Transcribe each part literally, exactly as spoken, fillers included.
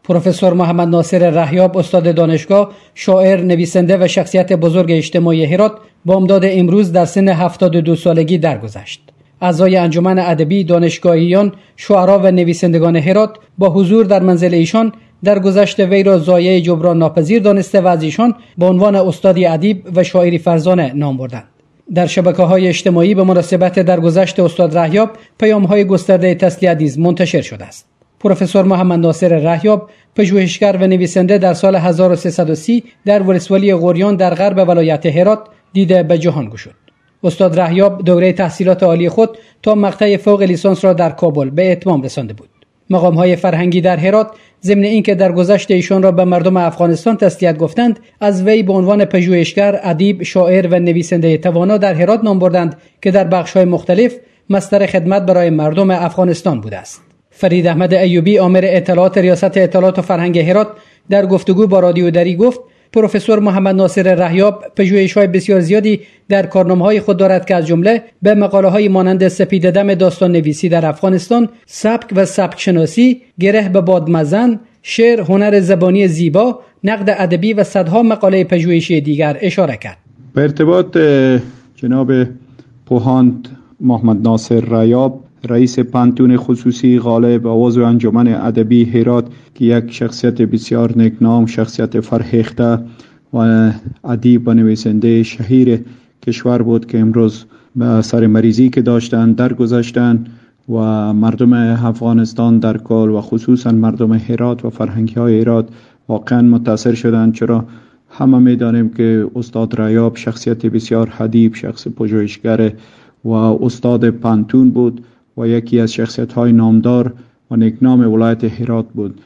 پروفسور محمد ناصر رحیاب، استاد دانشگاه، شاعر، نویسنده و شخصیت بزرگ اجتماعی هرات، بامداد امروز در سن هفتاد و دو سالگی درگذشت. اعضای انجمن ادبی، دانشگاهیان، شعرا و نویسندگان هرات با حضور در منزل ایشان در گذشت وی را ضایع جبران ناپذیر دانسته و از ایشان به عنوان استادی ادیب و شاعری فرزانه نام بردند. در شبکه‌های اجتماعی به مناسبت درگذشت استاد رحیاب پیام‌های گسترده تسلیت نیز منتشر شده است. پروفسور محمد ناصر رحیاب، پژوهشگر و نویسنده، در سال هزار و سیصد و سی در ولسوالی غوریان در غرب ولایت هرات دیده به جهان گشود. استاد رحیاب دوره تحصیلات عالی خود تا مقطع فوق لیسانس را در کابل به اتمام رسانده بود. مقام‌های فرهنگی در هرات ضمن اینکه در گذشت ایشان را به مردم افغانستان تسلیت گفتند، از وی به عنوان پژوهشگر، ادیب، شاعر و نویسنده توانا در هرات نام بردند که در بخش‌های مختلف مصدر خدمت برای مردم افغانستان بوده است. فرید احمد ایوبی، آمر اطلاعات ریاست اطلاعات و فرهنگ هرات، در گفتگو با رادیو دری گفت پروفسور محمد ناصر رحیاب پژوهش‌های بسیار زیادی در کارنامه‌های خود دارد که از جمله به مقاله‌های مانند سپید دم داستان نویسی در افغانستان، سبک و سبک شناسی، گره به بادمزن، شعر، هنر زبانی زیبا، نقد ادبی و صدها مقاله پژوهشی دیگر اشاره کرد. به ارتباط جناب پوهاند محمد ناصر رحیاب، رئیس پانتون خصوصی غالب و عضو انجمن ادبی هرات که یک شخصیت بسیار نیکنام، شخصیت فرهیخته و ادیب و نویسنده شهیر کشور بود که امروز به سر مریضی که داشتن درگذشتن و مردم افغانستان در کل و خصوصا مردم هرات و فرهنگی های هرات واقعا متاثر شدند، چرا همه میدانیم که استاد رحیاب شخصیت بسیار ادیب، شخص پژوهشگر و استاد پانتون بود و یکی از شخصیت های نامدار و نیکنام ولایت هرات بود.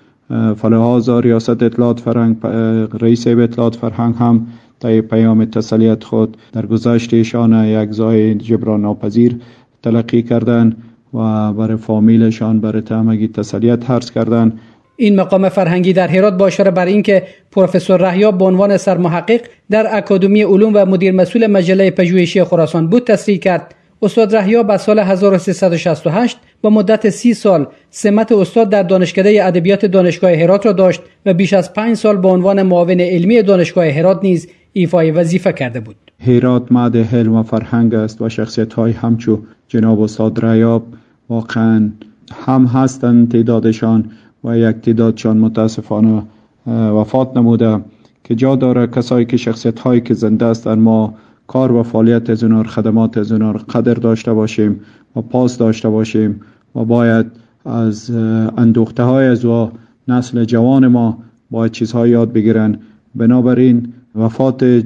فلهذا ریاست اطلاعات فرهنگ، رئیس اطلاعات فرهنگ هم در پیام تسلیت خود در گذشت ایشان یک ضایع جبران ناپذیر تلقی کردند و برای فامیلشان برای تمامی تسلیت عرض کردند. این مقام فرهنگی در هرات با اشاره بر اینکه پروفسور رحیاب به عنوان سرمحقق در اکادمی علوم و مدیر مسئول مجله پژوهشی خراسان بود تصریح کرد. استاد رحیاب از سال هزار و سیصد و شصت و هشت با مدت سی سال سمت استاد در دانشکده ادبیات دانشگاه هرات را داشت و بیش از پنج سال به عنوان معاون علمی دانشگاه هرات نیز ایفای وظیفه کرده بود. هرات معهد علم و فرهنگ است و شخصیت‌های همچو جناب استاد رحیاب واقعا هم هستند تعدادشان و یک تعدادشان متاسفانه وفات نموده که جا داره کسایی که شخصیت‌هایی که زنده هستند ما کار و فعالیت از اونها، خدمات از اونها قدر داشته باشیم و پاس داشته باشیم و باید از اندوخته های از و نسل جوان ما باید چیزهای یاد بگیرن. بنابراین وفات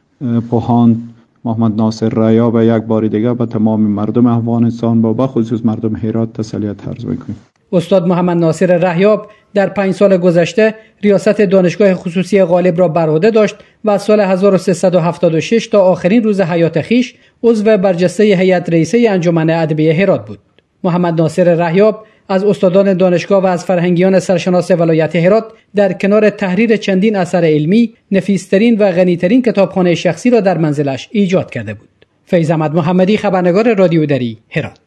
پوهاند محمد ناصر رحیاب یک بار دیگه به تمام مردم افغانستان و به خصوص مردم هرات تسلیت عرض میکنیم. استاد محمد ناصر رحیاب در پنج سال گذشته ریاست دانشگاه خصوصی غالب را بر عهده داشت و از سال هزار و سیصد و هفتاد و شش تا آخرین روز حیات خیش عضو برجسته هیئت رئیسه انجمن ادبی هرات بود. محمد ناصر رحیاب از استادان دانشگاه و از فرهنگیان سرشناس ولایت هرات در کنار تحریر چندین اثر علمی، نفیسترین و غنیترین کتابخانه شخصی را در منزلش ایجاد کرده بود. فیض احمد محمدی، خبرنگار رادیو دری، هرات.